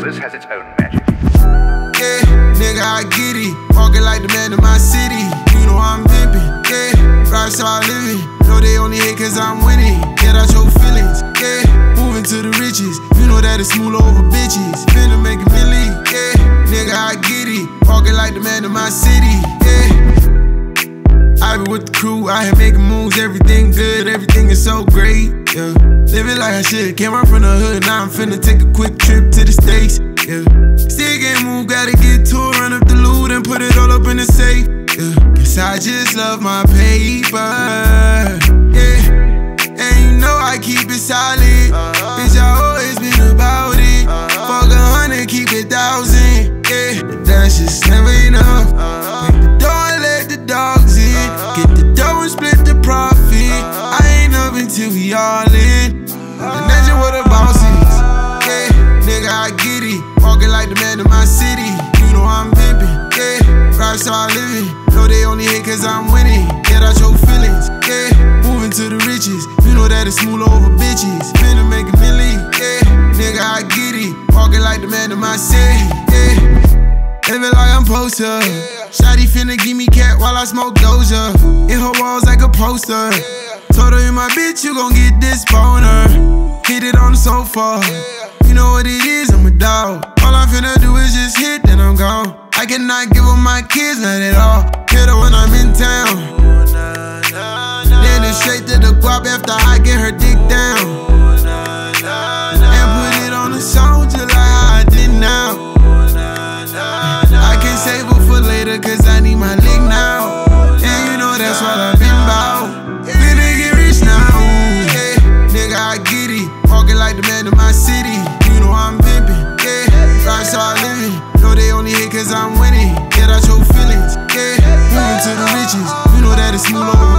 Brothers has its own magic. Yeah, nigga, I get it. Walking like the man in my city. You know I'm pimping. Yeah, right so I live it. Know they only hate cause I'm winning. Get out your feelings. Yeah, moving to the riches. You know that it's smooth over bitches. Finna make a million. Yeah, nigga, I get it. Walking like the man in my city. Yeah. I be with the crew, I had making moves, everything good, everything is so great, yeah. Living like I should, came up from the hood, now I'm finna take a quick trip to the States, yeah. Still can't move, gotta get to it, run up the loot and put it all up in the safe, yeah. Guess I just love my paper, yeah. And you know I keep it solid, bitch, I always been about it. Fuck 100, keep it 1,000, yeah. But that's just never enough. Break the door and let the dogs in. Get the dough and split the profit. I ain't up until we all in. And that's just what the boss is. Yeah, nigga, I get it. Walking like the man in my city. You know I'm pimping. Yeah, right so I live it. Know they only hate cause I'm winning. Get out your feelings. Yeah, moving to the riches. You know that it's smooth over bitches. Finna make a million. Yeah, nigga, I get it. Walking like the man in my city. Yeah. Living like I'm supposed to. Shawty finna give me cat while I smoke Doja. In her walls like a poster. Told her, you my bitch, you gon' get this boner. Hit it on the sofa. You know what it is, I'm a dog. All I'm finna do is just hit, then I'm gone. I cannot give up my kids, not at all. Hit her when I'm in town. Then it's straight to the guap after I get her dick down. And put it on the song just like how I did now. Save it for later cause I need my lick now. And you know that's what I've been about. Finna get rich now. Yeah, nigga, I get it. Walking like the man in my city. You know I'm pimping. Yeah, right so I live it. Know they only hate cause I'm winning. Get out your feelings. Yeah, moving to the riches. You know that it's smooth over